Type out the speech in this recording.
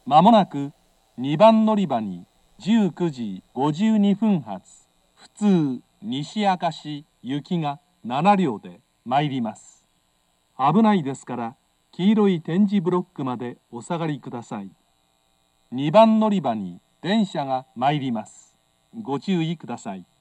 まもなく2番乗り場に19時52分発普通西明石行きが7両で参ります。危ないですから黄色い点字ブロックまでお下がりください。2番乗り場に電車が参ります。ご注意ください。